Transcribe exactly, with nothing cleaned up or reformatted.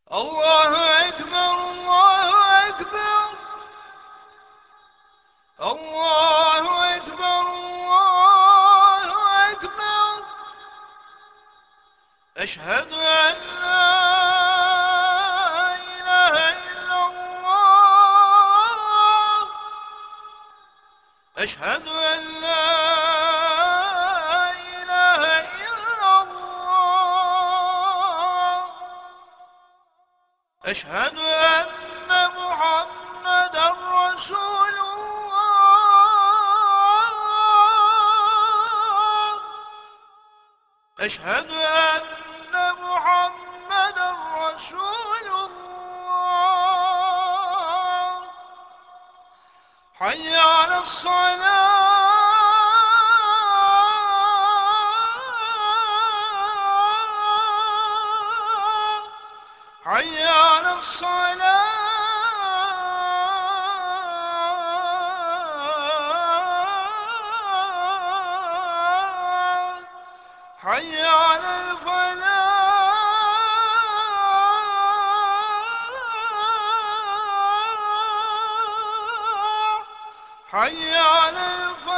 الله أكبر الله أكبر الله أكبر الله أكبر. أشهد أن لا إله إلا الله. أشهد أن لا إله إلا الله. أشهد أن محمدا رسول الله. أشهد أن محمدا رسول الله. حي على الصلاة حي على الصلاة. حي على الفلاح. حي على الفلاح.